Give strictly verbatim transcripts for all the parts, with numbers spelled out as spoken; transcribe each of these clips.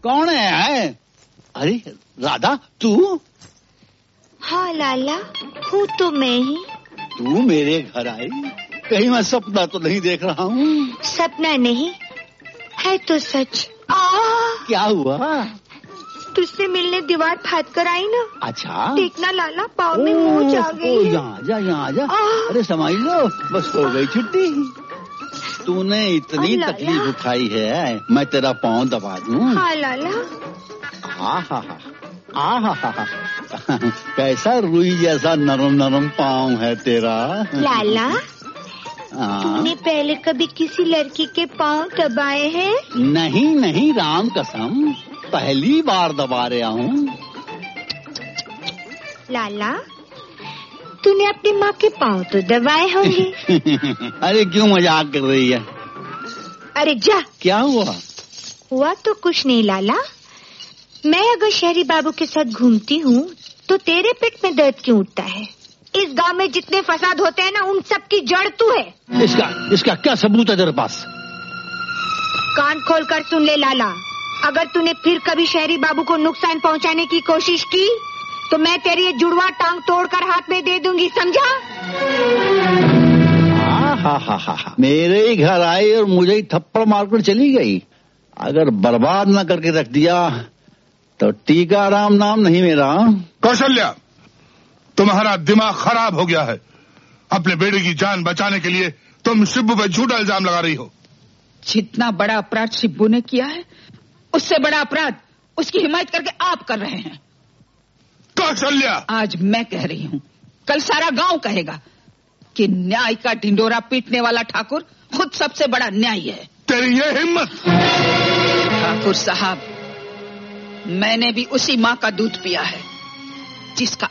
कौन है? अरे राधा, तू? हाँ लाला, हूँ तो मैं ही। तू मेरे घर आई? कहीं मैं सपना तो नहीं देख रहा हूँ? सपना नहीं है तो सच। आ क्या हुआ? तुझसे मिलने दीवार फाड़ कर आई ना। अच्छा, देखना लाला, पाँव में मोच आ गई है। यहाँ जा, यहाँ जा। अरे समझ लो, बस हो गई छुट्टी। तूने इतनी तकलीफ उठाई है, मैं तेरा पाँव दबा दूं? हाँ लाला। हाँ हाँ हाँ हाँ हाँ हाँ कैसा रुई जैसा नरम नरम पाँव है तेरा। लाला, तूने पहले कभी किसी लड़की के पाँव दबाए हैं? नहीं नहीं, राम कसम, पहली बार दबा रहा हूँ। लाला, तूने अपनी माँ के पाँव तो दबाए होंगे। अरे क्यों मजाक कर रही है? अरे जा। क्या हुआ? हुआ तो कुछ नहीं लाला। मैं अगर शहरी बाबू के साथ घूमती हूँ तो तेरे पेट में दर्द क्यों उठता है? इस गांव में जितने फसाद होते हैं ना, उन सब की जड़ तू है। इसका इसका क्या सबूत है तेरे पास? कान खोल कर सुन ले लाला, अगर तूने फिर कभी शहरी बाबू को नुकसान पहुंचाने की कोशिश की तो मैं तेरी ये जुड़वा टांग तोड़कर हाथ में दे दूंगी, समझा? हाँ हाँ हाँ हाँ, मेरे ही घर आई और मुझे ही थप्पड़ मारकर चली गई। अगर बर्बाद न करके रख दिया तो टीकाराम नाम नहीं मेरा। कौशल्या, तुम्हारा दिमाग खराब हो गया है। अपने बेटे की जान बचाने के लिए तुम शिब्बू पर झूठा इल्जाम लगा रही हो। जितना बड़ा अपराध शिब्बू ने किया है, उससे बड़ा अपराध उसकी हिमायत करके आप कर रहे हैं। कौशल्या, आज मैं कह रही हूँ, कल सारा गांव कहेगा कि न्याय का ढिंडोरा पीटने वाला ठाकुर खुद सबसे बड़ा न्यायी है। तेरी ये हिम्मत! ठाकुर साहब, मैंने भी उसी माँ का दूध पिया है जिसका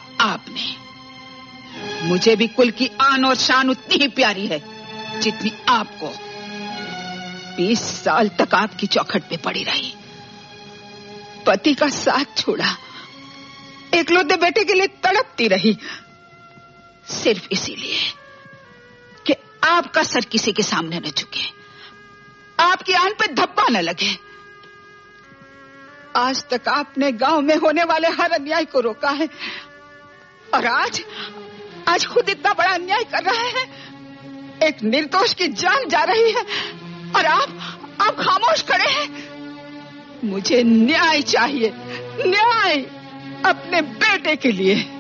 आपने। मुझे भी कुल की आन और शान उतनी ही प्यारी है जितनी आपको। बीस साल तक आपकी चौखट पे पड़ी रही, पति का साथ छोड़ा, एकलौते बेटे के लिए तड़पती रही, सिर्फ इसीलिए कि आपका सर किसी के सामने न झुके, आपकी आन पे धब्बा न लगे। आज तक आपने गांव में होने वाले हर अन्याय को रोका है और आज आज खुद इतना बड़ा अन्याय कर रहे हैं। एक निर्दोष की जान जा रही है और आप आप खामोश खड़े हैं। मुझे न्याय चाहिए, न्याय अपने बेटे के लिए।